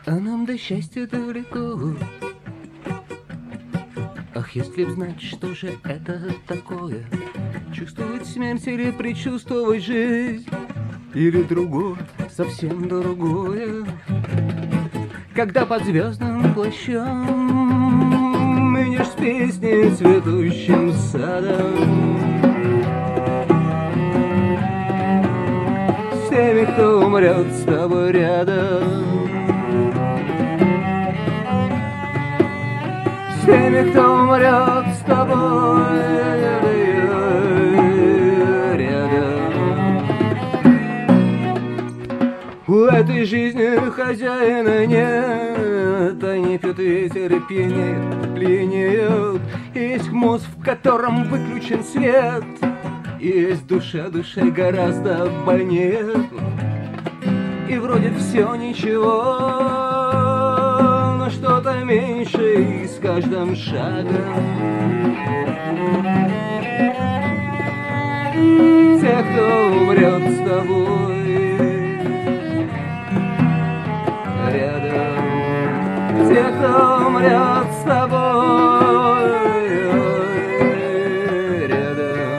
А нам до счастья далеко. Ах, если б знать, что же это такое, чувствовать смерть или предчувствовать жизнь, или другое, совсем другое. Когда под звездным плащом идешь с песней цветущим садом, с теми, кто умрет с тобой рядом, с теми, кто умрет с тобой рядом. У этой жизни хозяина нет, они пьют ветер и пьянеют. Есть мозг, в котором выключен свет, есть душа, душе гораздо больнее. И вроде все ничего, но что-то меньше и с каждым шагом. Те, кто умрет с тобой рядом, те, кто умрет с тобой рядом.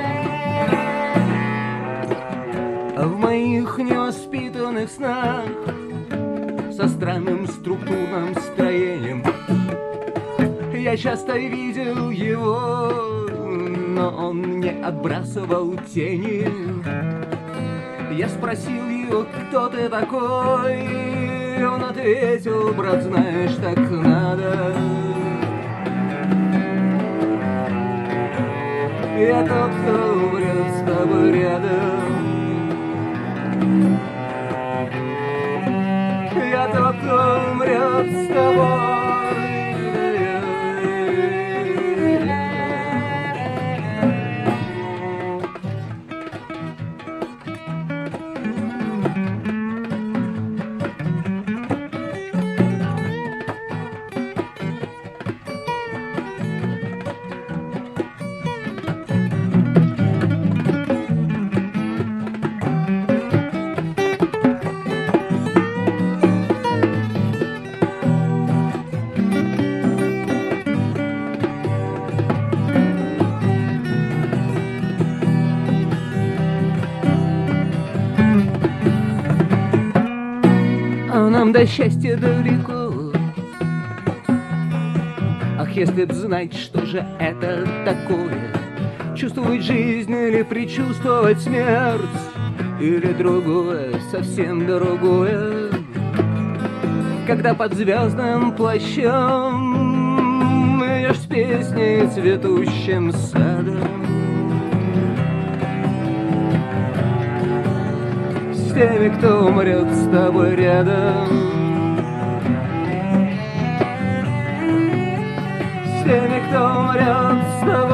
А в моих невоспитанных снах со странным структурным строением я часто видел его, но он не отбрасывал тени. Я спросил его, кто ты такой, и он ответил, брат, знаешь, так надо. Я тот, кто умрет с тобой рядом. Я тот, кто умрет с тобой. А нам до счастья далеко. Ах, если б знать, что же это такое, чувствовать жизнь или предчувствовать смерть, или другое, совсем другое. Когда под звездным плащом идешь с песней цветущим садом, с теми, кто умрет с тобой рядом, с теми, кто умрет с тобой.